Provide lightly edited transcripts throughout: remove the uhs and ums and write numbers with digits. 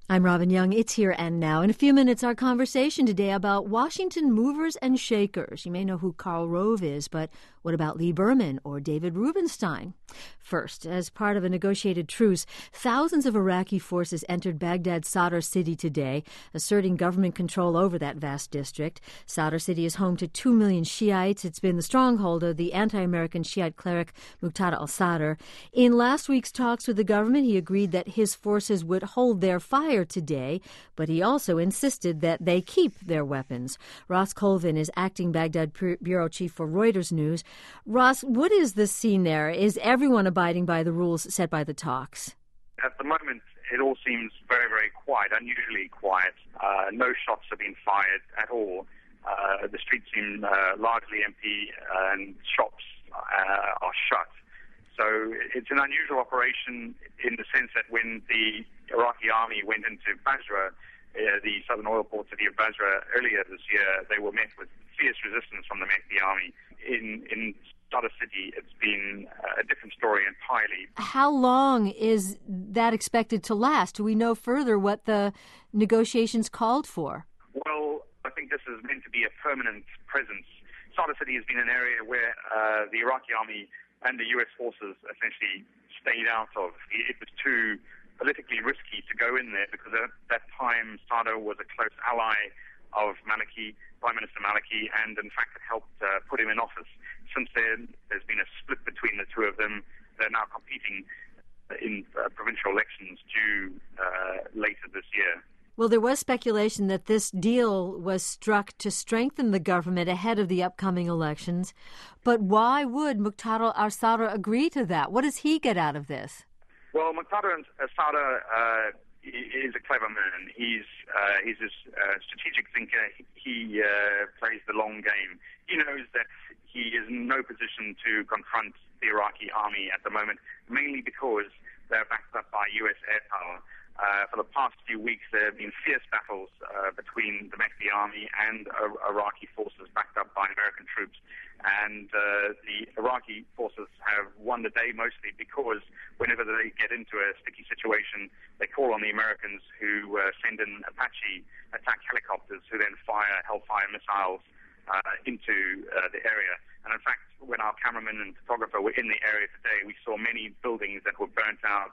I'm Robin Young. It's Here and Now. In a few minutes, our conversation today about Washington movers and shakers. You may know who Karl Rove is, but what about Lee Berman or David Rubenstein? First, as part of a negotiated truce, thousands of Iraqi forces entered Baghdad's Sadr city today, asserting government control over that vast district. Sadr city is home to 2 million Shiites. It's been the stronghold of the anti-American Shiite cleric Muqtada al-Sadr. In last week's talks with the government, he agreed that his forces would hold their fire today, but he also insisted that they keep their weapons. Ross Colvin is acting Baghdad bureau chief for Reuters News. Ross, what is the scene there? Is everyone abiding by the rules set by the talks? At the moment, it all seems very, very quiet, unusually quiet. No shots have been fired at all. The streets seem largely empty and shops are shut. So it's an unusual operation in the sense that when the Iraqi army went into Basra, the southern oil port city of Basra, earlier this year, they were met with fierce resistance from the Mehdi army. In Sadr city, it's been a different story entirely. How long is that expected to last? Do we know further what the negotiations called for? Well, I think this is meant to be a permanent presence. Sadr city has been an area where the Iraqi army and the U.S. forces essentially stayed out of. It was too politically risky to go in there because at that time Sadr was a close ally of Maliki, Prime Minister Maliki, and in fact it helped put him in office. Since then, there's been a split between the two of them. They're now competing in provincial elections due later this year. Well, there was speculation that this deal was struck to strengthen the government ahead of the upcoming elections. But why would Muqtada al-Sadr agree to that? What does he get out of this? Well, Muqtada al-Sadr is a clever man. He's a strategic thinker. He plays the long game. He knows that he is in no position to confront the Iraqi army at the moment, mainly because they're backed up by U.S. air power. For the past few weeks, there have been fierce battles between the Mehdi army and Iraqi forces backed up by American troops. And the Iraqi forces have won the day mostly because whenever they get into a sticky situation, they call on the Americans who send in Apache attack helicopters who then fire Hellfire missiles into the area. And in fact, when our cameraman and photographer were in the area today, we saw many buildings that were burnt out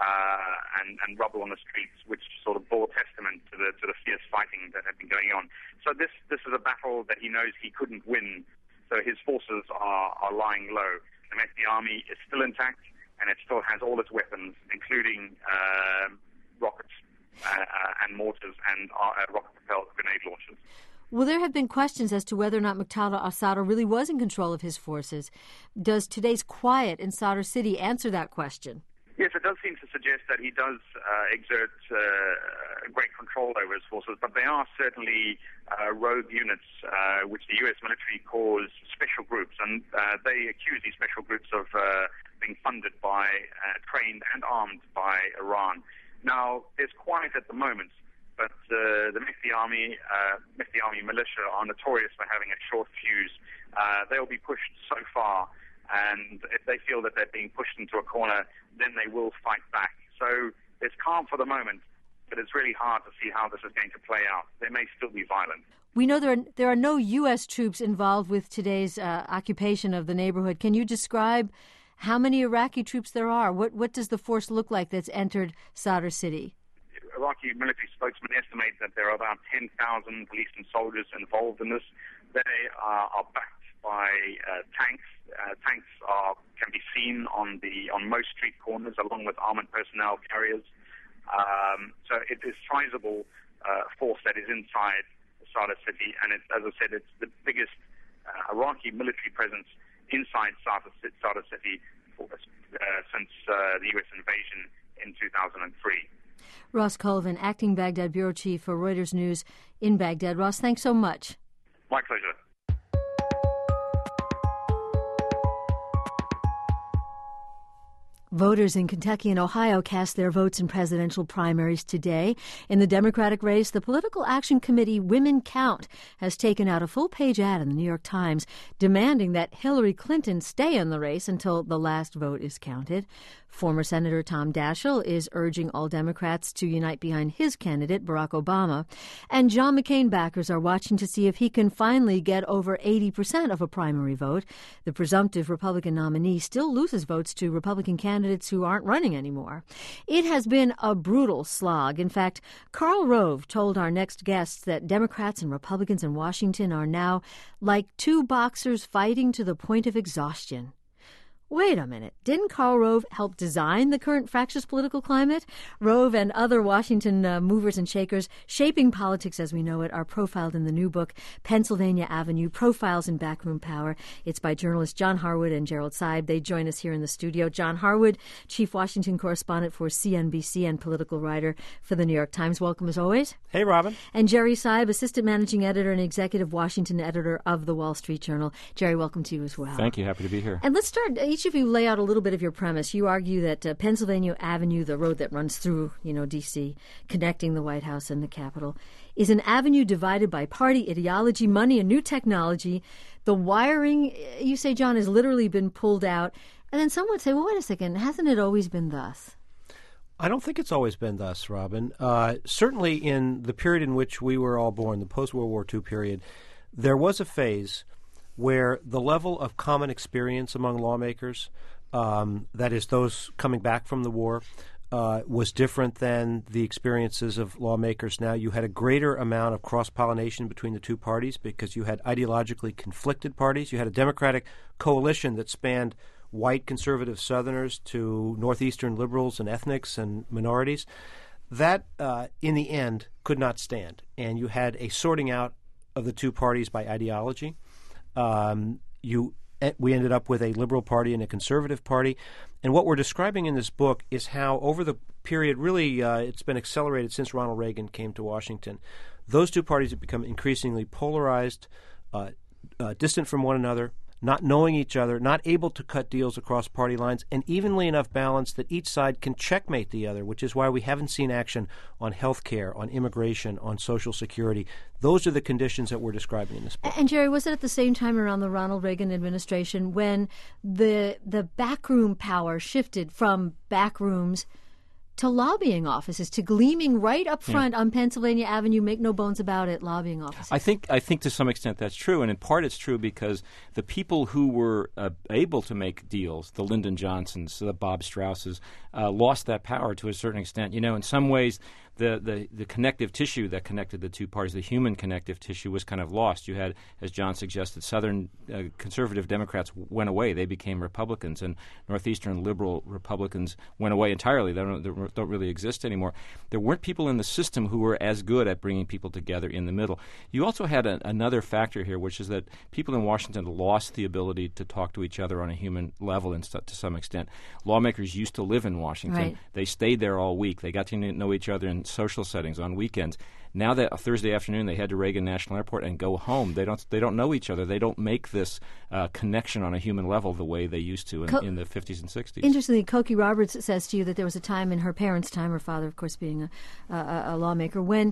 and rubble on the streets, which sort of bore testament to the fierce fighting that had been going on. So this is a battle that he knows he couldn't win. So his forces are lying low. The Mehdi army is still intact, and it still has all its weapons, including rockets and mortars and rocket-propelled grenade launchers. Well, there have been questions as to whether or not Muqtada al-Sadr really was in control of his forces. Does today's quiet in Sadr city answer that question? Yes, it does seem to suggest that he does exert great control over his forces, but they are certainly rogue units, which the U.S. military calls special groups, and they accuse these special groups of being funded by, trained and armed by Iran. Now, there's quiet at the moment, but the Mehdi army militia are notorious for having a short fuse. They'll be pushed so far, and if they feel that they're being pushed into a corner, then they will fight back. So there's calm for the moment, but it's really hard to see how this is going to play out. They may still be violent. We know there are no U.S. troops involved with today's occupation of the neighborhood. Can you describe how many Iraqi troops there are? What does the force look like that's entered Sadr city? Iraqi military spokesmen estimate that there are about 10,000 police and soldiers involved in this. They are backed by tanks. Tanks can be seen on most street corners, along with armored personnel carriers. So it is a sizable force that is inside Sadr city, and as I said, it's the biggest Iraqi military presence inside Sadr city since the U.S. invasion in 2003. Ross Colvin, acting Baghdad bureau chief for Reuters News in Baghdad. Ross, thanks so much. My pleasure. Voters in Kentucky and Ohio cast their votes in presidential primaries today. In the Democratic race, the Political Action Committee Women Count has taken out a full-page ad in the New York Times demanding that Hillary Clinton stay in the race until the last vote is counted. Former Senator Tom Daschle is urging all Democrats to unite behind his candidate, Barack Obama. And John McCain backers are watching to see if he can finally get over 80% of a primary vote. The presumptive Republican nominee still loses votes to Republican candidates who aren't running anymore. It has been a brutal slog. In fact, Karl Rove told our next guests that Democrats and Republicans in Washington are now like two boxers fighting to the point of exhaustion. Wait a minute. Didn't Karl Rove help design the current fractious political climate? Rove and other Washington movers and shakers shaping politics as we know it are profiled in the new book, Pennsylvania Avenue, Profiles in Backroom Power. It's by journalists John Harwood and Gerald Seib. They join us here in the studio. John Harwood, chief Washington correspondent for CNBC and political writer for the New York Times. Welcome as always. Hey, Robin. And Jerry Seib, assistant managing editor and executive Washington editor of the Wall Street Journal. Jerry, welcome to you as well. Thank you. Happy to be here. And let's start. Each of you lay out a little bit of your premise. You argue that Pennsylvania Avenue, the road that runs through, D.C., connecting the White House and the Capitol, is an avenue divided by party, ideology, money, and new technology. The wiring, you say, John, has literally been pulled out. And then some would say, well, wait a second, hasn't it always been thus? I don't think it's always been thus, Robin. Certainly in the period in which we were all born, the post-World War II period, there was a phase where the level of common experience among lawmakers, that is those coming back from the war, was different than the experiences of lawmakers now. You had a greater amount of cross-pollination between the two parties because you had ideologically conflicted parties. You had a Democratic coalition that spanned white conservative Southerners to northeastern liberals and ethnics and minorities. That, in the end, could not stand. And you had a sorting out of the two parties by ideology. We ended up with a liberal party and a conservative party. And what we're describing in this book is how over the period, really it's been accelerated since Ronald Reagan came to Washington, those two parties have become increasingly polarized, distant from one another, not knowing each other, not able to cut deals across party lines, and evenly enough balanced that each side can checkmate the other, which is why we haven't seen action on health care, on immigration, on Social Security. Those are the conditions that we're describing in this book. And, Jerry, was it at the same time around the Ronald Reagan administration when the backroom power shifted from backrooms to lobbying offices, to gleaming right up front on Pennsylvania Avenue, make no bones about it, lobbying offices? I think to some extent that's true, and in part it's true because the people who were able to make deals, the Lyndon Johnsons, the Bob Strausses, lost that power to a certain extent. In some ways, the connective tissue that connected the two parties, the human connective tissue, was kind of lost. You had, as John suggested, Southern conservative Democrats went away. They became Republicans, and Northeastern liberal Republicans went away entirely. They don't really exist anymore. There weren't people in the system who were as good at bringing people together in the middle. You also had another factor here, which is that people in Washington lost the ability to talk to each other on a human level to some extent. Lawmakers used to live in Washington. Right. They stayed there all week. They got to know each other in social settings on weekends. Now that Thursday afternoon they head to Reagan National Airport and go home. They don't know each other. They don't make this connection on a human level the way they used to in the 50s and 60s. Interestingly, Cokie Roberts says to you that there was a time in her parents' time, her father, of course, being a lawmaker, when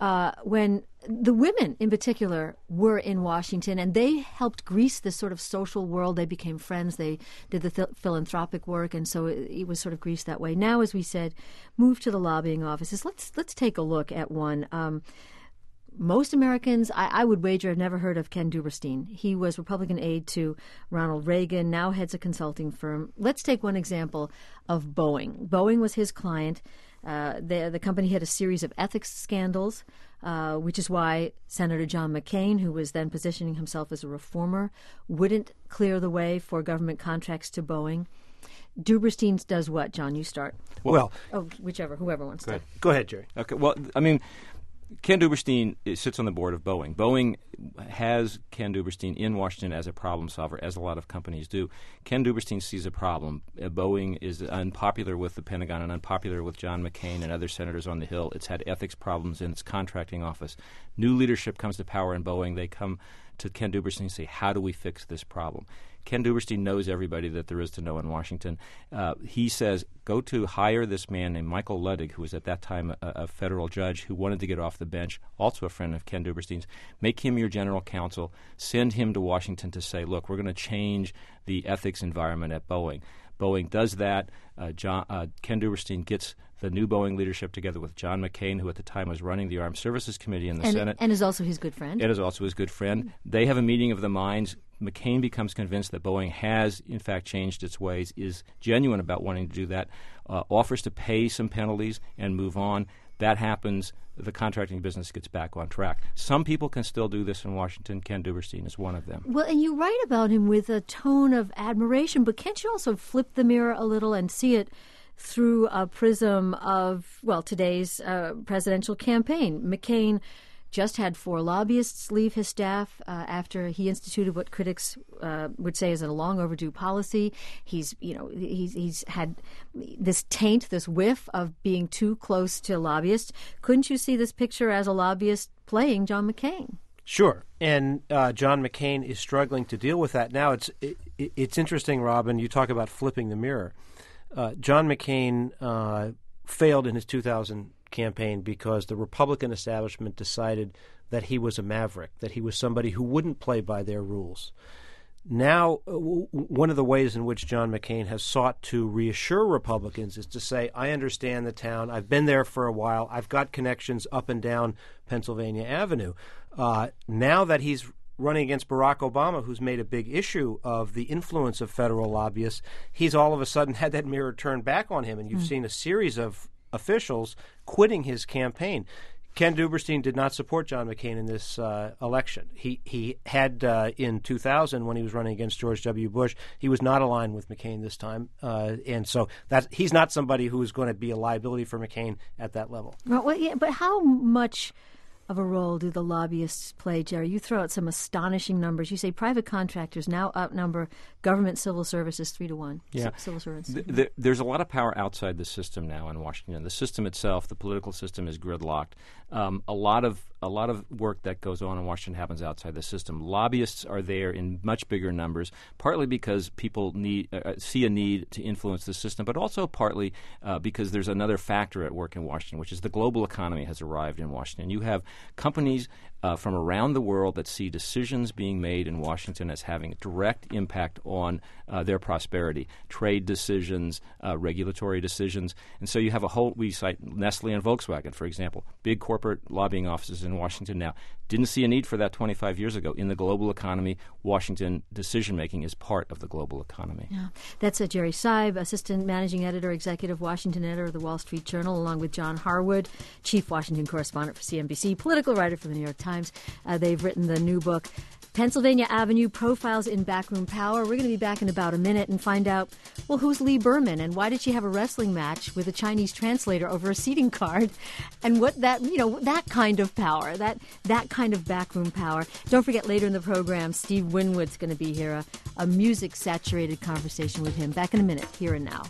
the women in particular were in Washington and they helped grease this sort of social world. They became friends. They did the philanthropic work, and so it was sort of greased that way. Now, as we said, move to the lobbying offices. Let's take a look at one. Most Americans, I would wager, have never heard of Ken Duberstein. He was Republican aide to Ronald Reagan, now heads a consulting firm. Let's take one example of Boeing. Boeing was his client. The company had a series of ethics scandals, which is why Senator John McCain, who was then positioning himself as a reformer, wouldn't clear the way for government contracts to Boeing. Duberstein does what, John? You start. Well, whoever wants to. Go ahead, Jerry. Okay. Well, I mean, Ken Duberstein sits on the board of Boeing. Boeing has Ken Duberstein in Washington as a problem solver, as a lot of companies do. Ken Duberstein sees a problem. Boeing is unpopular with the Pentagon and unpopular with John McCain and other senators on the Hill. It's had ethics problems in its contracting office. New leadership comes to power in Boeing. They come to Ken Duberstein and say, how do we fix this problem? Ken Duberstein knows everybody that there is to know in Washington. He says, go to hire this man named Michael Luddig, who was at that time a federal judge who wanted to get off the bench, also a friend of Ken Duberstein's. Make him your general counsel. Send him to Washington to say, look, we're going to change the ethics environment at Boeing. Boeing does that. Ken Duberstein gets the new Boeing leadership together with John McCain, who at the time was running the Armed Services Committee in the Senate. And is also his good friend. It is also his good friend. They have a meeting of the minds. McCain becomes convinced that Boeing has, in fact, changed its ways, is genuine about wanting to do that, offers to pay some penalties and move on. That happens. The contracting business gets back on track. Some people can still do this in Washington. Ken Duberstein is one of them. Well, and you write about him with a tone of admiration, but can't you also flip the mirror a little and see it through a prism of, well, today's presidential campaign? McCain just had 4 lobbyists leave his staff after he instituted what critics would say is a long overdue policy. He's had this taint, this whiff of being too close to lobbyists. Couldn't you see this picture as a lobbyist playing John McCain? Sure, and John McCain is struggling to deal with that now. It's interesting, Robin. You talk about flipping the mirror. John McCain failed in his 2000 campaign because the Republican establishment decided that he was a maverick, that he was somebody who wouldn't play by their rules. Now, one of the ways in which John McCain has sought to reassure Republicans is to say, I understand the town. I've been there for a while. I've got connections up and down Pennsylvania Avenue. Now that he's running against Barack Obama, who's made a big issue of the influence of federal lobbyists, he's all of a sudden had that mirror turned back on him, and you've seen a series of officials quitting his campaign. Ken Duberstein did not support John McCain in this election. He had in 2000, when he was running against George W. Bush, he was not aligned with McCain this time, and so he's not somebody who is going to be a liability for McCain at that level. Well, yeah, but how much of a role do the lobbyists play, Jerry? You throw out some astonishing numbers. You say private contractors now outnumber government civil services 3-1. Yeah. Civil servants. There's a lot of power outside the system now in Washington. The system itself, the political system, is gridlocked. A lot of work that goes on in Washington happens outside the system. Lobbyists are there in much bigger numbers, partly because people see a need to influence the system, but also partly because there's another factor at work in Washington, which is the global economy has arrived in Washington. You have companies from around the world that see decisions being made in Washington as having a direct impact on their prosperity, trade decisions, regulatory decisions. And so you have we cite Nestle and Volkswagen, for example, big corporate lobbying offices in Washington now. Didn't see a need for that 25 years ago. In the global economy, Washington decision-making is part of the global economy. Yeah. That's Jerry Seib, Assistant Managing Editor, Executive Washington Editor of the Wall Street Journal, along with John Harwood, Chief Washington Correspondent for CNBC, political writer for the New York Times. They've written the new book, Pennsylvania Avenue, Profiles in Backroom Power. We're going to be back in about a minute and find out, well, who's Lee Berman and why did she have a wrestling match with a Chinese translator over a seating card, and what that kind of power, that kind of backroom power. Don't forget, later in the program, Steve Winwood's going to be here, a music-saturated conversation with him. Back in a minute, Here and Now.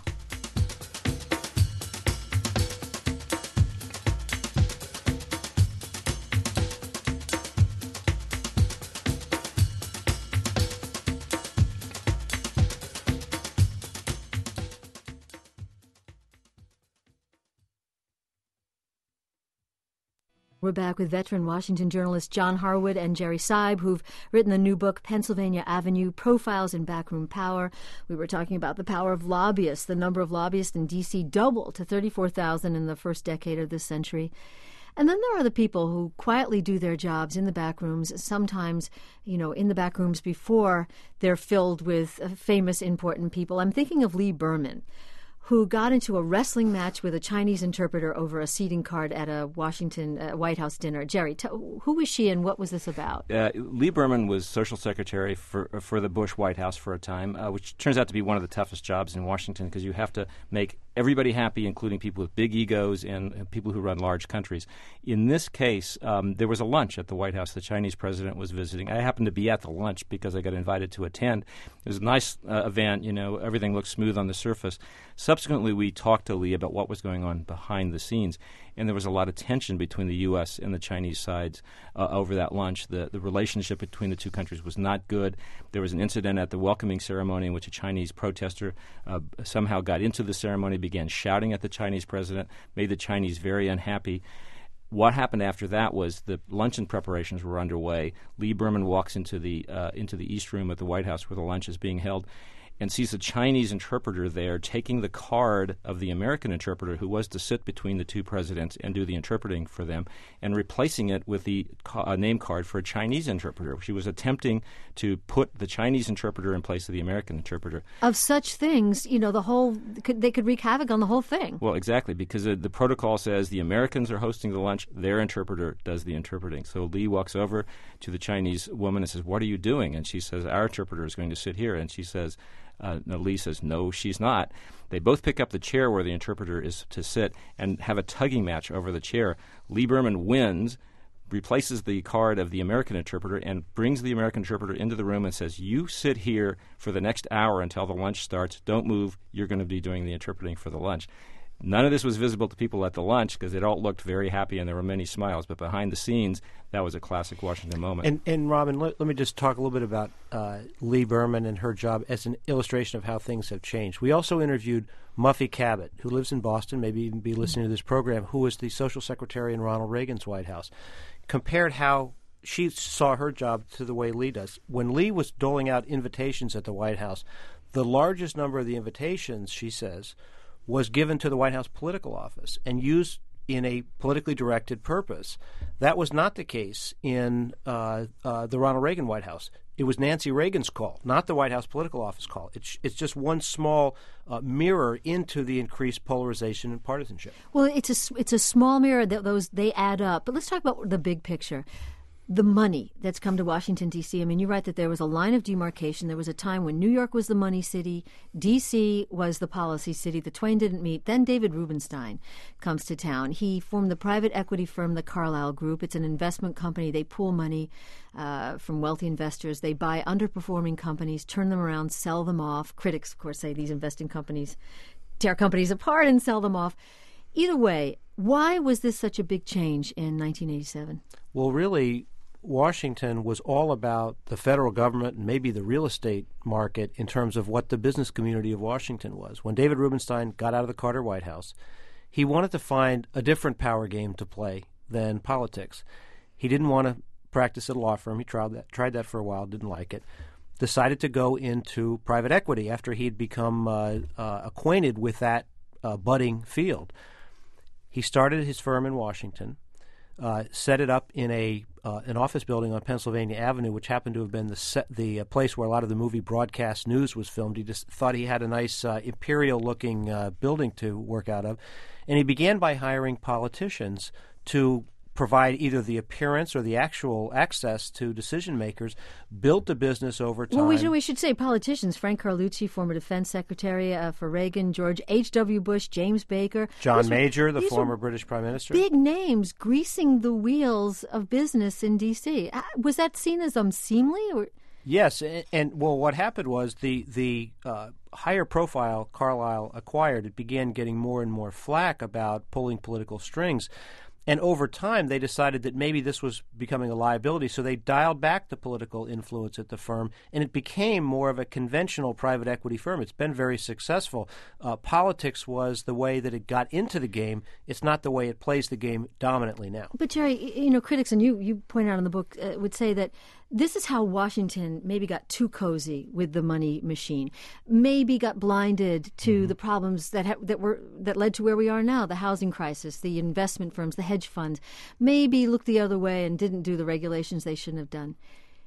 We're back with veteran Washington journalists John Harwood and Jerry Seib, who've written the new book, Pennsylvania Avenue, Profiles in Backroom Power. We were talking about the power of lobbyists. The number of lobbyists in D.C. doubled to 34,000 in the first decade of this century. And then there are the people who quietly do their jobs in the back rooms, sometimes, in the back rooms before they're filled with famous, important people. I'm thinking of Lee Berman, who got into a wrestling match with a Chinese interpreter over a seating card at a Washington White House dinner. Jerry, who was she and what was this about? Lee Berman was social secretary for the Bush White House for a time, which turns out to be one of the toughest jobs in Washington because you have to make everybody happy, including people with big egos and people who run large countries. In this case, there was a lunch at the White House. The Chinese president was visiting. I happened to be at the lunch because I got invited to attend. It was a nice event. Everything looked smooth on the surface. Subsequently, we talked to Lee about what was going on behind the scenes, and there was a lot of tension between the U.S. and the Chinese sides over that lunch. The relationship between the two countries was not good. There was an incident at the welcoming ceremony in which a Chinese protester somehow got into the ceremony, began shouting at the Chinese president, made the Chinese very unhappy. What happened after that was the luncheon preparations were underway. Lee Berman walks into the East Room at the White House where the lunch is being held and sees a Chinese interpreter there taking the card of the American interpreter who was to sit between the two presidents and do the interpreting for them and replacing it with the name card for a Chinese interpreter. She was attempting to put the Chinese interpreter in place of the American interpreter. Of such things, they could wreak havoc on the whole thing. Well, exactly, because the protocol says the Americans are hosting the lunch, their interpreter does the interpreting. So Lee walks over to the Chinese woman and says, "What are you doing?" And she says, "Our interpreter is going to sit here." And she says, Lee says, "No, she's not." They both pick up the chair where the interpreter is to sit and have a tugging match over the chair. Lee Berman wins, replaces the card of the American interpreter, and brings the American interpreter into the room and says, "You sit here for the next hour until the lunch starts. Don't move. You're going to be doing the interpreting for the lunch." None of this was visible to people at the lunch because it all looked very happy and there were many smiles. But behind the scenes, that was a classic Washington moment. And Robin, let me just talk a little bit about Lee Berman and her job as an illustration of how things have changed. We also interviewed Muffy Cabot, who lives in Boston, maybe even be listening to this program, who was the social secretary in Ronald Reagan's White House, compared how she saw her job to the way Lee does. When Lee was doling out invitations at the White House, the largest number of the invitations, she says, was given to the White House political office and used in a politically directed purpose. That was not the case in the Ronald Reagan White House. It was Nancy Reagan's call, not the White House political office call. It's just one small mirror into the increased polarization and partisanship. Well, it's a small mirror. Those they add up. But let's talk about the big picture. The money that's come to Washington, D.C. I mean, you're right that there was a line of demarcation. There was a time when New York was the money city, D.C. was the policy city. The twain didn't meet. Then David Rubenstein comes to town. He formed the private equity firm, the Carlyle Group. It's an investment company. They pool money from wealthy investors. They buy underperforming companies, turn them around, sell them off. Critics, of course, say these investing companies tear companies apart and sell them off. Either way, why was this such a big change in 1987? Well, really, Washington was all about the federal government and maybe the real estate market in terms of what the business community of Washington was. When David Rubenstein got out of the Carter White House, he wanted to find a different power game to play than politics. He didn't want to practice at a law firm. He tried that for a while, didn't like it. Decided to go into private equity after he'd become acquainted with that budding field. He started his firm in Washington, set it up in an office building on Pennsylvania Avenue, which happened to have been the place where a lot of the movie Broadcast News was filmed. He just thought he had a nice imperial-looking building to work out of. And he began by hiring politicians to provide either the appearance or the actual access to decision makers, built the business over time. Well, we should say politicians. Frank Carlucci, former defense secretary for Reagan, George H.W. Bush, James Baker. John Major, the former British prime minister. Big names greasing the wheels of business in D.C. Was that seen as unseemly? Or? Yes, and what happened was the higher profile Carlyle acquired, it began getting more and more flack about pulling political strings. And over time, they decided that maybe this was becoming a liability, so they dialed back the political influence at the firm, and it became more of a conventional private equity firm. It's been very successful. Politics was the way that it got into the game. It's not the way it plays the game dominantly now. But, Jerry, critics, and you point out in the book, would say that this is how Washington maybe got too cozy with the money machine, maybe got blinded to the problems that led to where we are now, the housing crisis, the investment firms, the hedge funds, maybe looked the other way and didn't do the regulations they shouldn't have done.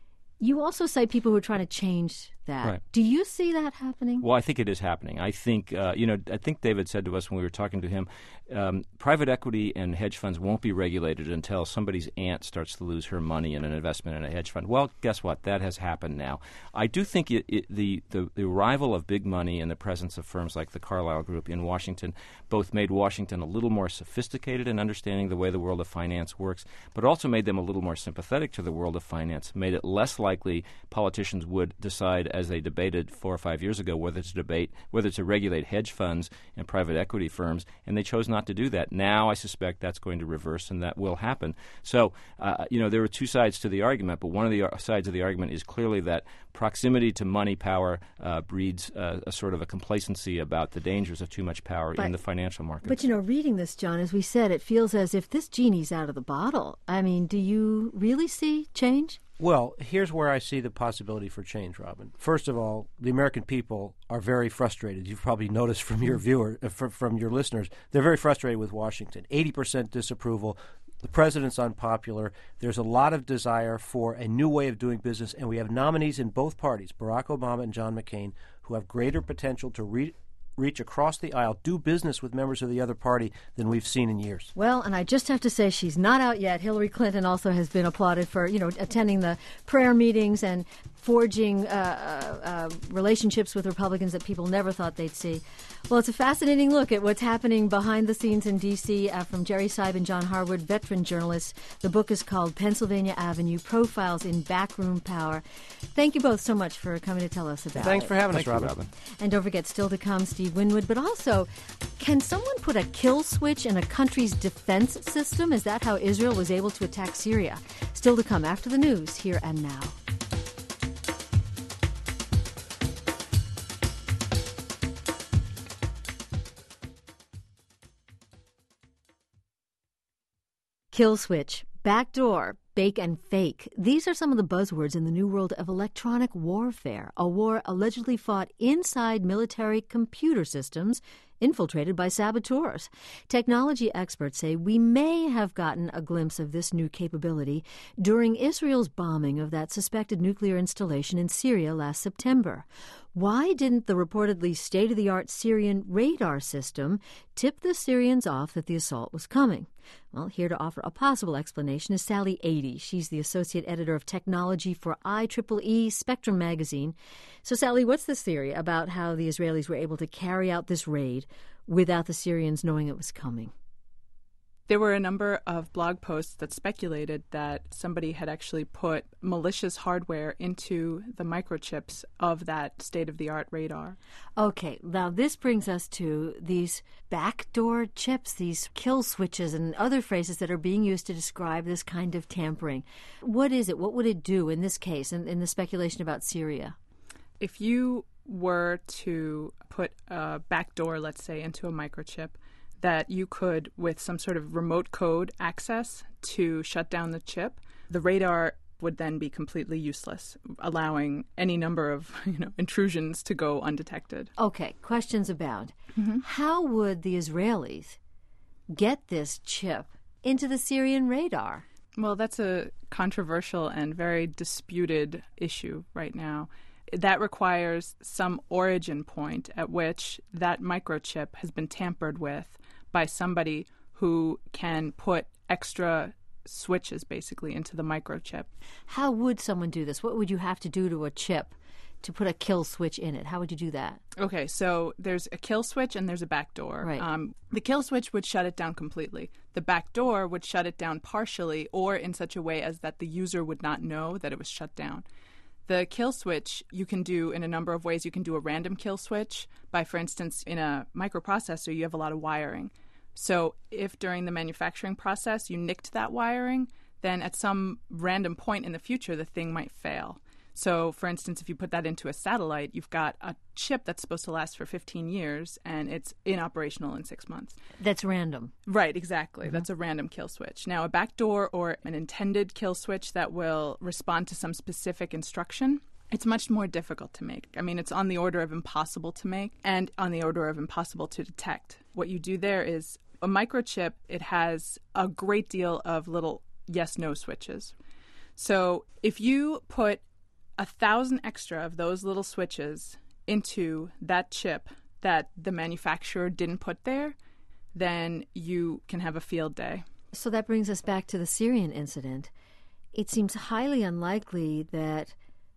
You also cite people who are trying to change that. Right. Do you see that happening? Well, I think it is happening. I think, I think David said to us when we were talking to him, private equity and hedge funds won't be regulated until somebody's aunt starts to lose her money in an investment in a hedge fund. Well, guess what? That has happened now. I do think the arrival of big money and the presence of firms like the Carlyle Group in Washington both made Washington a little more sophisticated in understanding the way the world of finance works, but also made them a little more sympathetic to the world of finance, made it less likely politicians would decide as they debated 4 or 5 years ago whether to regulate hedge funds and private equity firms, and they chose not to do that. Now I suspect that's going to reverse, and that will happen. So, there are two sides to the argument, but one of the sides of the argument is clearly that proximity to money power breeds a sort of a complacency about the dangers of too much power in the financial markets. But, reading this, John, as we said, it feels as if this genie's out of the bottle. I mean, do you really see change? Well, here's where I see the possibility for change, Robin. First of all, the American people are very frustrated. You've probably noticed from your from your listeners, they're very frustrated with Washington. 80% disapproval. The president's unpopular. There's a lot of desire for a new way of doing business, and we have nominees in both parties, Barack Obama and John McCain, who have greater potential to reach across the aisle, do business with members of the other party than we've seen in years. Well, and I just have to say she's not out yet. Hillary Clinton also has been applauded for, attending the prayer meetings and forging relationships with Republicans that people never thought they'd see. Well, it's a fascinating look at what's happening behind the scenes in D.C. From Jerry Seib and John Harwood, veteran journalists. The book is called Pennsylvania Avenue, Profiles in Backroom Power. Thank you both so much for coming to tell us about it. Thanks for having us, Robin. And don't forget, still to come, Steve Winwood. But also, can someone put a kill switch in a country's defense system? Is that how Israel was able to attack Syria? Still to come after the news, here and now. Kill switch, backdoor, bake and fake. These are some of the buzzwords in the new world of electronic warfare, a war allegedly fought inside military computer systems infiltrated by saboteurs. Technology experts say we may have gotten a glimpse of this new capability during Israel's bombing of that suspected nuclear installation in Syria last September. Why didn't the reportedly state-of-the-art Syrian radar system tip the Syrians off that the assault was coming? Well, here to offer a possible explanation is Sally Adee. She's the associate editor of technology for IEEE Spectrum magazine. So, Sally, what's this theory about how the Israelis were able to carry out this raid without the Syrians knowing it was coming? There were a number of blog posts that speculated that somebody had actually put malicious hardware into the microchips of that state-of-the-art radar. Okay, now this brings us to these backdoor chips, these kill switches and other phrases that are being used to describe this kind of tampering. What is it? What would it do in this case, in the speculation about Syria? If you were to put a backdoor, let's say, into a microchip, that you could, with some sort of remote code access to shut down the chip, the radar would then be completely useless, allowing any number of intrusions to go undetected. Okay, questions abound. Mm-hmm. How would the Israelis get this chip into the Syrian radar? Well, that's a controversial and very disputed issue right now. That requires some origin point at which that microchip has been tampered with by somebody who can put extra switches basically into the microchip. How would someone do this? What would you have to do to a chip to put a kill switch in it? How would you do that? Okay, so there's a kill switch and there's a backdoor. Right. The kill switch would shut it down completely. The backdoor would shut it down partially or in such a way as that the user would not know that it was shut down. The kill switch you can do in a number of ways. You can do a random kill switch by, for instance, in a microprocessor, you have a lot of wiring. So if during the manufacturing process you nicked that wiring, then at some random point in the future, the thing might fail. So, for instance, if you put that into a satellite, you've got a chip that's supposed to last for 15 years, and it's inoperational in 6 months. That's random. Right, exactly. Mm-hmm. That's a random kill switch. Now, a backdoor or an intended kill switch that will respond to some specific instruction, it's much more difficult to make. I mean, it's on the order of impossible to make and on the order of impossible to detect. What you do there is a microchip, it has a great deal of little yes-no switches. So if you put 1,000 extra of those little switches into that chip that the manufacturer didn't put there, then you can have a field day. So that brings us back to the Syrian incident. It seems highly unlikely that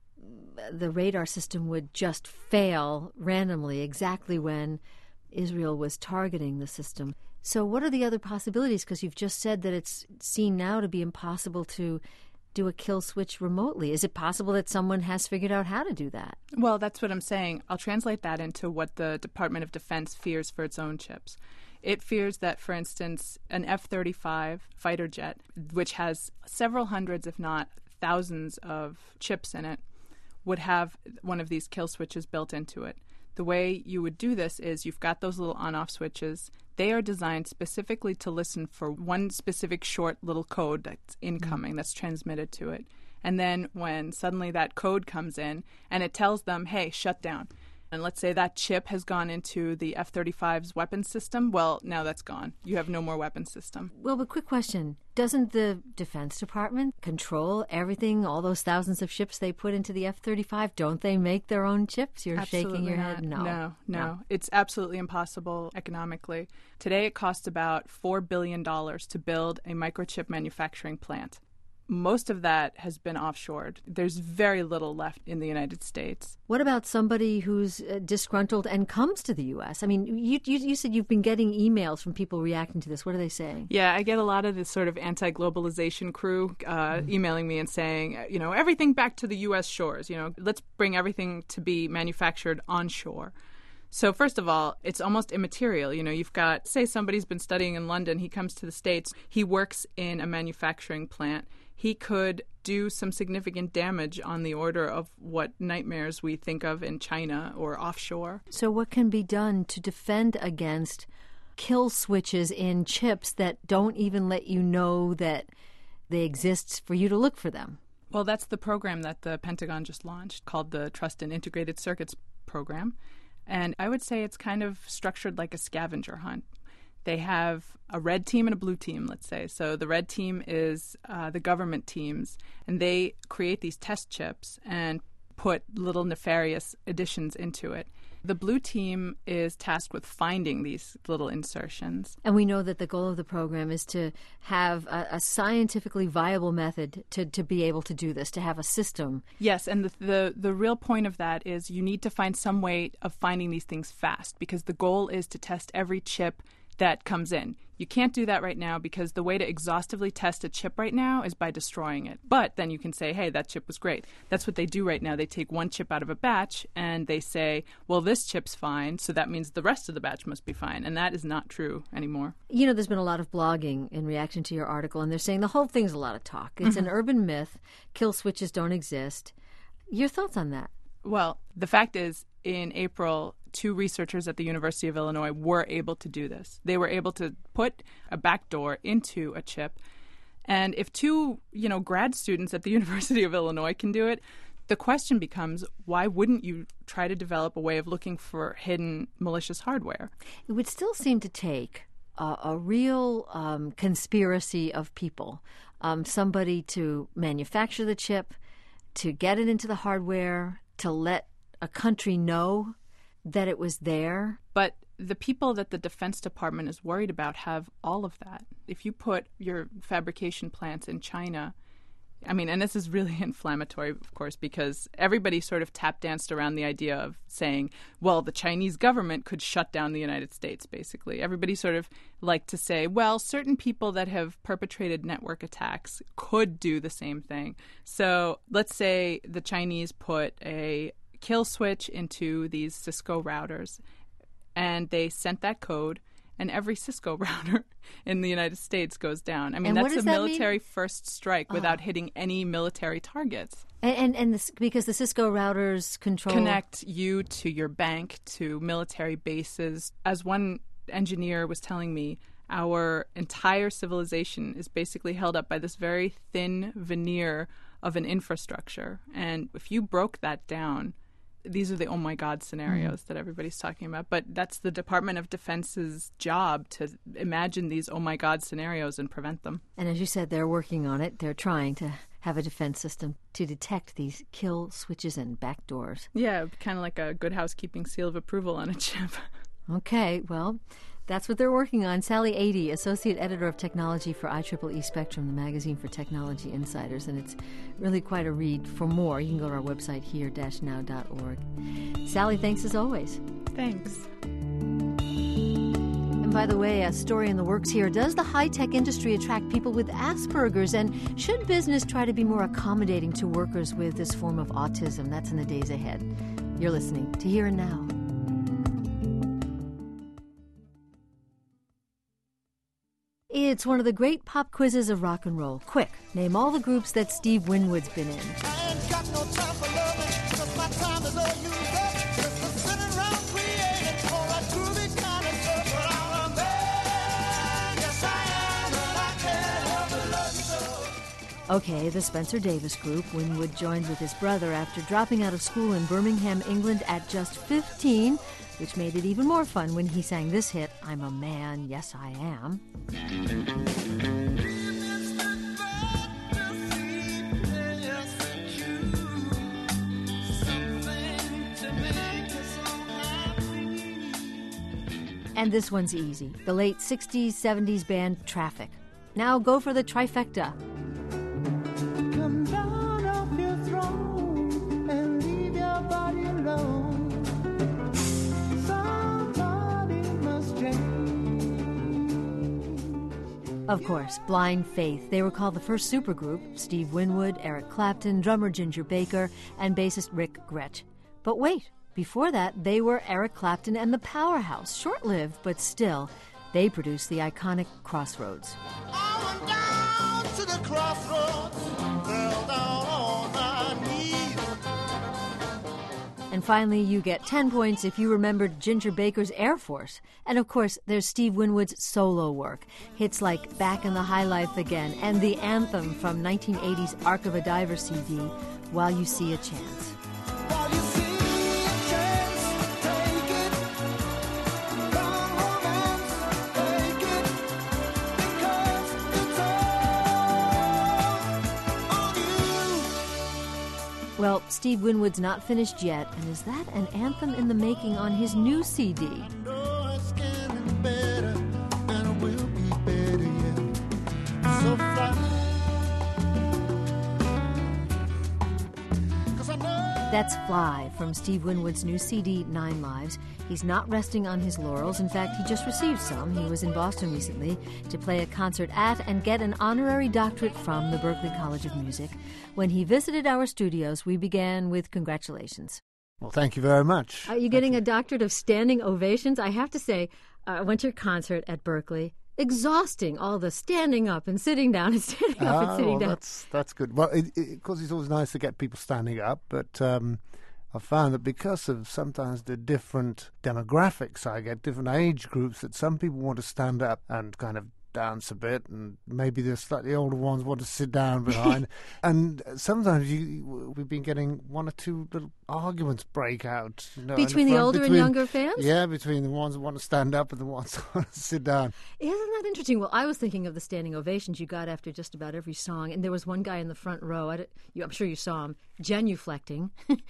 the radar system would just fail randomly exactly when Israel was targeting the system. So what are the other possibilities? Because you've just said that it's seen now to be impossible to do a kill switch remotely? Is it possible that someone has figured out how to do that? Well, that's what I'm saying. I'll translate that into what the Department of Defense fears for its own chips. It fears that, for instance, an F-35 fighter jet, which has several hundreds, if not thousands, of chips in it, would have one of these kill switches built into it. The way you would do this is you've got those little on-off switches. They are designed specifically to listen for one specific short little code that's incoming, that's transmitted to it. And then when suddenly that code comes in and it tells them, hey, shut down. And let's say that chip has gone into the F-35's weapons system. Well, now that's gone. You have no more weapons system. Well, but quick question. Doesn't the Defense Department control everything, all those thousands of chips they put into the F-35? Don't they make their own chips? You're Absolutely shaking your not. head. No. It's absolutely impossible economically. Today it costs about $4 billion to build a microchip manufacturing plant. Most of that has been offshored. There's very little left in the United States. What about somebody who's disgruntled and comes to the U.S.? I mean, you said you've been getting emails from people reacting to this. What are they saying? Yeah, I get a lot of this sort of anti-globalization crew emailing me and saying, everything back to the U.S. shores. Let's bring everything to be manufactured onshore. So first of all, it's almost immaterial. You've got, say somebody's been studying in London, he comes to the States, he works in a manufacturing plant. He could do some significant damage on the order of what nightmares we think of in China or offshore. So what can be done to defend against kill switches in chips that don't even let you know that they exist for you to look for them? Well, that's the program that the Pentagon just launched called the Trust in Integrated Circuits program. And I would say it's kind of structured like a scavenger hunt. They have a red team and a blue team, let's say. So the red team is the government teams, and they create these test chips and put little nefarious additions into it. The blue team is tasked with finding these little insertions. And we know that the goal of the program is to have a scientifically viable method to be able to do this, to have a system. Yes, and the real point of that is you need to find some way of finding these things fast, because the goal is to test every chip that comes in. You can't do that right now because the way to exhaustively test a chip right now is by destroying it. But then you can say, hey, that chip was great. That's what they do right now. They take one chip out of a batch and they say, well, this chip's fine, so that means the rest of the batch must be fine. And that is not true anymore. There's been a lot of blogging in reaction to your article, and they're saying the whole thing's a lot of talk. It's an urban myth. Kill switches don't exist. Your thoughts on that? Well, the fact is, in April, 2 researchers at the University of Illinois were able to do this. They were able to put a backdoor into a chip. And if 2, grad students at the University of Illinois can do it, the question becomes, why wouldn't you try to develop a way of looking for hidden malicious hardware? It would still seem to take a real conspiracy of people, somebody to manufacture the chip, to get it into the hardware, to let a country know that it was there. But the people that the Defense Department is worried about have all of that. If you put your fabrication plants in China, and this is really inflammatory, of course, because everybody sort of tap danced around the idea of saying, well, the Chinese government could shut down the United States, basically. Everybody sort of liked to say, well, certain people that have perpetrated network attacks could do the same thing. So let's say the Chinese put a kill switch into these Cisco routers, and they sent that code, and every Cisco router in the United States goes down. That's a military first strike without hitting any military targets. And this, because the Cisco routers connect you to your bank, to military bases. As one engineer was telling me, our entire civilization is basically held up by this very thin veneer of an infrastructure. And if you broke that down, these are the oh my God scenarios that everybody's talking about. But that's the Department of Defense's job, to imagine these oh my God scenarios and prevent them. And as you said, they're working on it. They're trying to have a defense system to detect these kill switches and backdoors. Yeah, kind of like a Good Housekeeping seal of approval on a chip. Okay, well, that's what they're working on. Sally Adee, Associate Editor of Technology for IEEE Spectrum, the magazine for technology insiders, and it's really quite a read. For more, you can go to our website here-now.org. Sally, thanks as always. Thanks. And And by the way, a story in the works here. Does the high-tech industry attract people with Asperger's? And should business try to be more accommodating to workers with this form of autism? That's in the days ahead. You're listening to Here and Now. It's one of the great pop quizzes of rock and roll. Quick, name all the groups that Steve Winwood's been in. I ain't got no time for loving, 'cause my time is all used up. Just sitting around creating all that groovy kind of stuff. But I'm a man, yes I am, and I can't help but love you so. Okay, the Spencer Davis Group. Winwood joined with his brother after dropping out of school in Birmingham, England at just 15, which made it even more fun when he sang this hit, I'm a Man, Yes I Am. And this one's easy. The late 60s, 70s band Traffic. Now go for the trifecta. Come down off your throne and leave your body alone. Somebody must change. Of course, Blind Faith. They were called the first supergroup. Steve Winwood, Eric Clapton, drummer Ginger Baker, and bassist Rick Gretsch. But wait, before that, they were Eric Clapton and the Powerhouse. Short-lived, but still, they produced the iconic Crossroads. I went down to the crossroads, fell down on my knees. And finally, you get 10 points if you remembered Ginger Baker's Air Force. And of course, there's Steve Winwood's solo work. Hits like Back in the High Life Again and the anthem from 1980's Ark of a Diver CD, While You See a Chance. While you see a chance, take it. Come romance, take it. Because it's all on you. Well, Steve Winwood's not finished yet, and is that an anthem in the making on his new CD? No, it's getting better, and it will be better yet. So fly. 'Cause I know. That's Fly from Steve Winwood's new CD, 9 Lives. He's not resting on his laurels. In fact, he just received some. He was in Boston recently to play a concert at and get an honorary doctorate from the Berklee College of Music. When he visited our studios, we began with congratulations. Well, thank you very much. Are you getting a doctorate of standing ovations? I have to say, I went to your concert at Berklee. Exhausting, all the standing up and sitting down and standing up and sitting down. That's good. Well, of course, it's always nice to get people standing up, but I found that because of sometimes the different demographics I get, different age groups, that some people want to stand up and kind of dance a bit, and maybe the slightly older ones want to sit down behind. And sometimes we've been getting one or two little arguments break out. Between the older and younger fans? Yeah, between the ones that want to stand up and the ones that want to sit down. Isn't that interesting? Well, I was thinking of the standing ovations you got after just about every song, and there was one guy in the front row, I'm sure you saw him, genuflecting.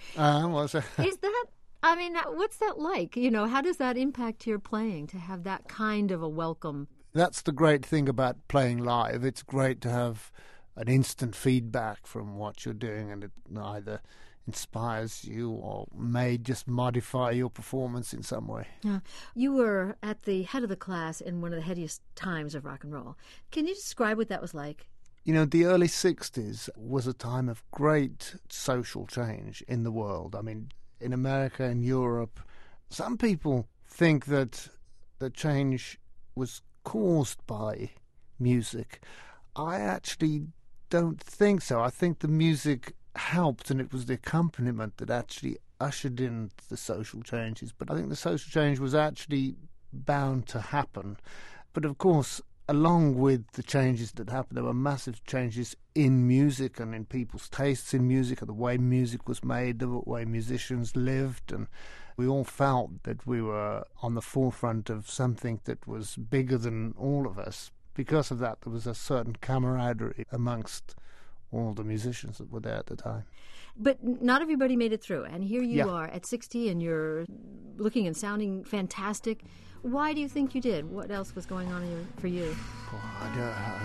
Was it? Is that... I mean, what's that like? How does that impact your playing, to have that kind of a welcome? That's the great thing about playing live. It's great to have an instant feedback from what you're doing, and it either inspires you or may just modify your performance in some way. You were at the head of the class in one of the headiest times of rock and roll. Can you describe what that was like? The early 60s was a time of great social change in the world. I mean, in America and Europe, some people think that the change was caused by music. I actually don't think so. I think the music helped, and it was the accompaniment that actually ushered in the social changes. But I think the social change was actually bound to happen. But of course, along with the changes that happened, there were massive changes in music and in people's tastes in music, and the way music was made, the way musicians lived, and we all felt that we were on the forefront of something that was bigger than all of us. Because of that, there was a certain camaraderie amongst all the musicians that were there at the time. But not everybody made it through, and here you Yeah. are at 60, and you're looking and sounding fantastic. Why do you think you did? What else was going on for you? Oh, I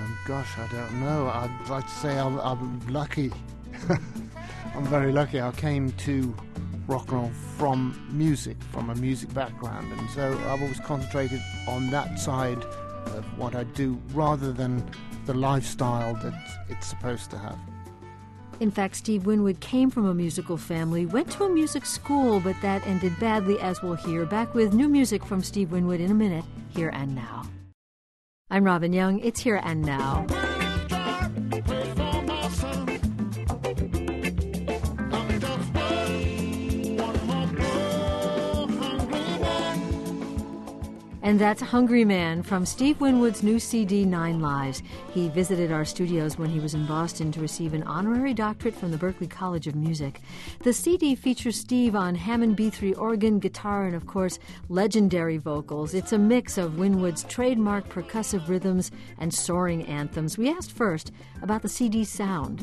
don't know. I'd like to say I'm lucky. I'm very lucky. I came to rock and roll from music, from a music background. And so I've always concentrated on that side of what I do rather than the lifestyle that it's supposed to have. In fact, Steve Winwood came from a musical family, went to a music school, but that ended badly, as we'll hear. Back with new music from Steve Winwood in a minute, Here and Now. I'm Robin Young. It's Here and Now. And that's Hungry Man from Steve Winwood's new CD, 9 Lives. He visited our studios when he was in Boston to receive an honorary doctorate from the Berklee College of Music. The CD features Steve on Hammond B3 organ, guitar, and, of course, legendary vocals. It's a mix of Winwood's trademark percussive rhythms and soaring anthems. We asked first about the CD's sound.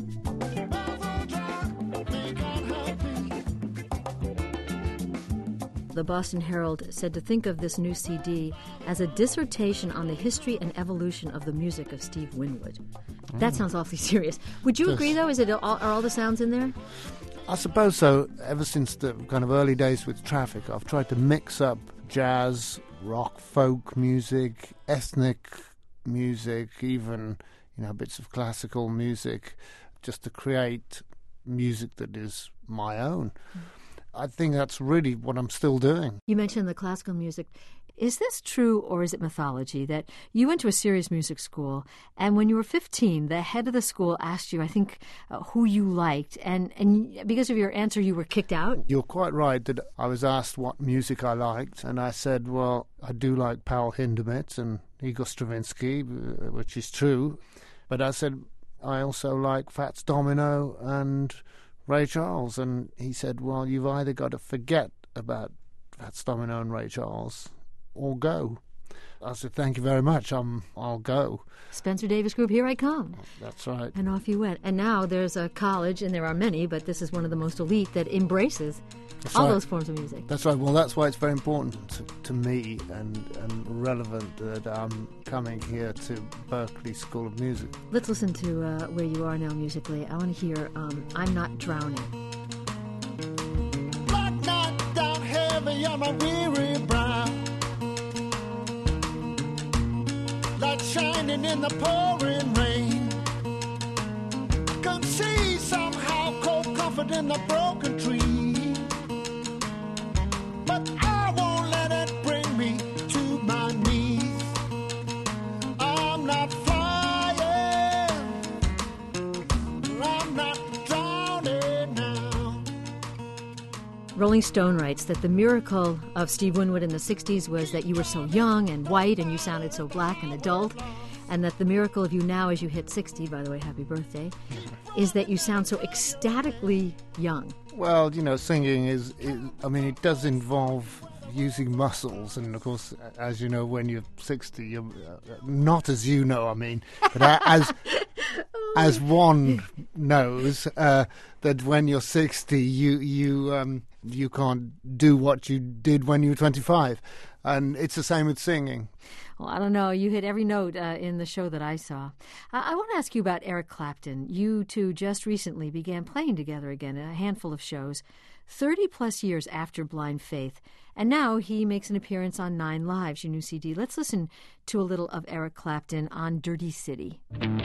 The Boston Herald said to think of this new CD as a dissertation on the history and evolution of the music of Steve Winwood. That sounds awfully serious. Would you agree, though? Are all the sounds in there? I suppose so. Ever since the kind of early days with Traffic, I've tried to mix up jazz, rock, folk music, ethnic music, even bits of classical music, just to create music that is my own. I think that's really what I'm still doing. You mentioned the classical music. Is this true, or is it mythology, that you went to a serious music school, and when you were 15, the head of the school asked you, I think, who you liked, and because of your answer, you were kicked out? You're quite right that I was asked what music I liked, and I said, well, I do like Paul Hindemith and Igor Stravinsky, which is true, but I said, I also like Fats Domino and Ray Charles, and he said, well, you've either got to forget about Fats Domino and Ray Charles or go. I said, thank you very much, I'll go. Spencer Davis Group, here I come. That's right. And off you went. And now there's a college, and there are many, but this is one of the most elite, that embraces all those forms of music. That's right. Well, that's why it's very important to me and relevant that I'm coming here to Berklee School of Music. Let's listen to where you are now musically. I want to hear I'm Not Drowning. Black night down heavy on my weary brow, light shining in the pouring rain. Can see somehow cold comfort in the broken tree. But I won't let it bring me to my knees. I'm not flying, I'm not drowning now. Rolling Stone writes that the miracle of Steve Winwood in the 60s was that you were so young and white and you sounded so black and adult, and that the miracle of you now as you hit 60, by the way, happy birthday, is that you sound so ecstatically young. Well, singing it does involve using muscles, and of course, as you know, when you're 60, you're not as you know, but as one knows that when you're 60, you can't do what you did when you were 25, and it's the same with singing. Well, I don't know. You hit every note in the show that I saw. I want to ask you about Eric Clapton. You two just recently began playing together again, a handful of shows, 30-plus years after Blind Faith. And now he makes an appearance on 9 Lives, your new CD. Let's listen to a little of Eric Clapton on Dirty City.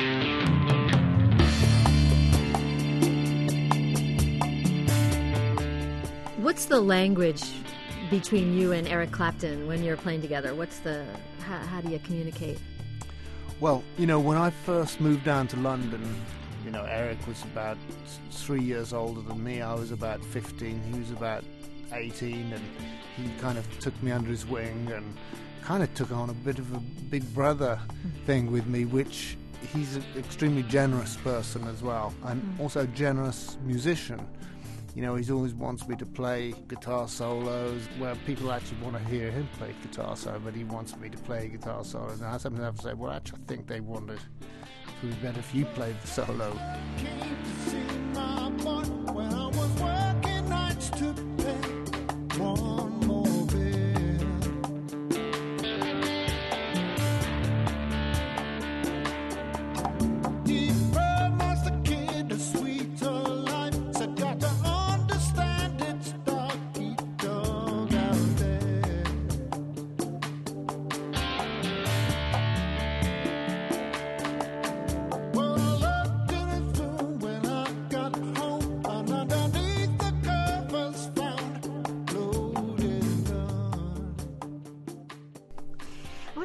What's the language between you and Eric Clapton when you're playing together? How do you communicate? Well, when I first moved down to London, Eric was about 3 years older than me. I was about 15. He was about 18, and he kind of took me under his wing and kind of took on a bit of a big brother thing with me, which he's an extremely generous person as well, and also a generous musician. He always wants me to play guitar solos where people actually want to hear him play guitar solo, but he wants me to play guitar solos. And I sometimes have to say, well, actually, I think they want it. It would be better if you played the solo. Came to see my boy when I was working nights to pay one more bill. He promised the kid a sweeter life, said got to understand it's dark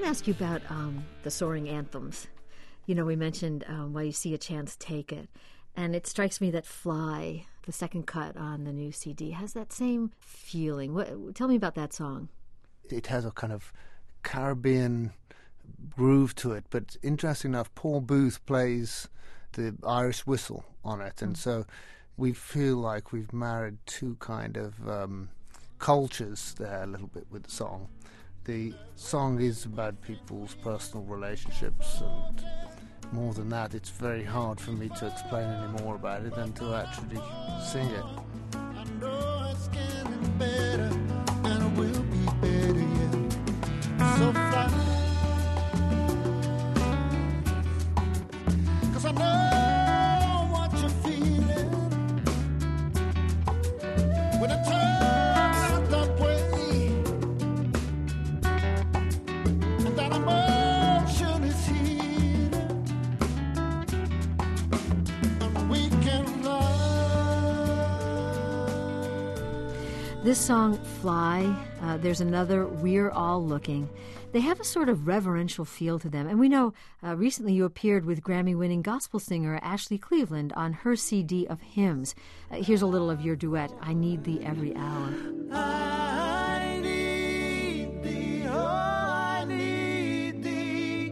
to ask you about the soaring anthems. You know, we mentioned While You See a Chance, Take It. And it strikes me that Fly, the second cut on the new CD, has that same feeling. Tell me about that song. It has a kind of Caribbean groove to it, but interesting enough, Paul Booth plays the Irish whistle on it, and so we feel like we've married two kind of cultures there a little bit with the song. The song is about people's personal relationships, and more than that, it's very hard for me to explain any more about it than to actually sing it. I know it's getting better, and it will be better yet. So fly, 'cause I know what you're feeling when it turns out that way, and that emotion is healing, and we can fly. This song, Fly, there's another, We're All Looking. They have a sort of reverential feel to them. And we know recently you appeared with Grammy-winning gospel singer Ashley Cleveland on her CD of hymns. Here's a little of your duet, I Need Thee Every Hour. I need thee, oh, I need thee.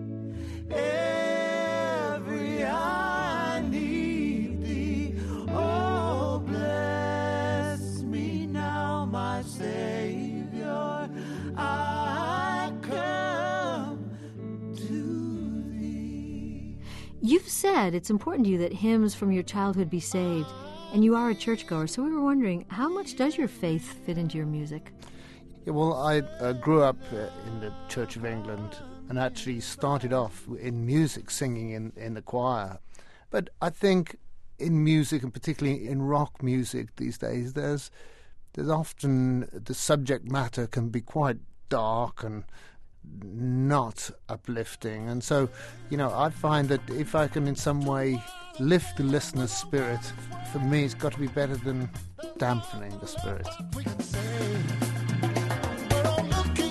Every hour I need thee. Oh, bless me now, my Savior. I come to thee. You've said it's important to you that hymns from your childhood be saved, and you are a churchgoer, so we were wondering, how much does your faith fit into your music? Yeah, well, I grew up in the Church of England and actually started off in music, singing in the choir. But I think in music, and particularly in rock music these days, there's often the subject matter can be quite dark and not uplifting. And so, you know, I find that if I can in some way lift the listener's spirit, for me it's got to be better than dampening the spirit. We can say, we're all looking.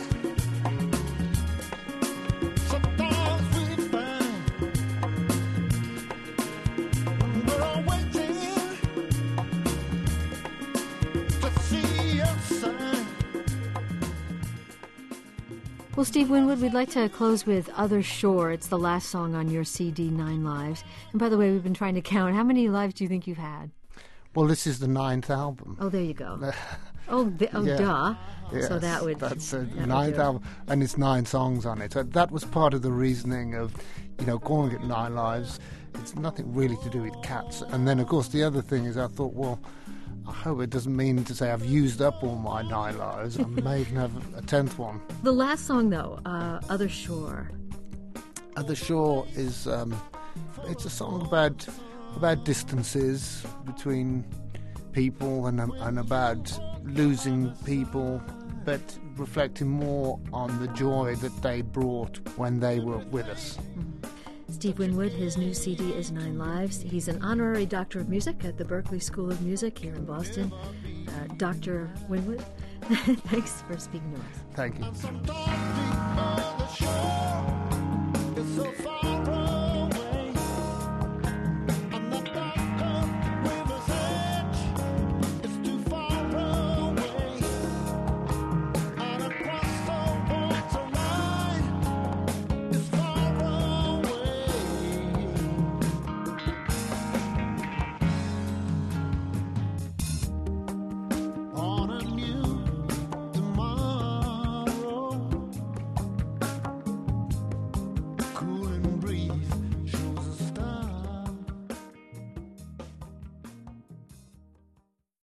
Sometimes we find we're all waiting to see a sign. Well, Steve Winwood, we'd like to close with Other Shore. It's the last song on your CD, 9 Lives. And by the way, we've been trying to count. How many lives do you think you've had? Well, this is the 9th album. Oh, there you go. Yeah. Duh. Yes, So that would... that's the that would 9th do it. album, and it's 9 songs on it. So that was part of the reasoning of, you know, calling it 9 Lives. It's nothing really to do with cats. And then, of course, the other thing is I thought, well, I hope it doesn't mean to say I've used up all my 9 lives. I may even have a 10th one. The last song, though, Other Shore. Other Shore is it's a song about distances between people and about losing people, but reflecting more on the joy that they brought when they were with us. Steve Winwood, his new CD is 9 Lives. He's an honorary Doctor of Music at the Berklee School of Music here in Boston. Dr. Winwood, thanks for speaking to us. Thank you. Sometimes we on the shore.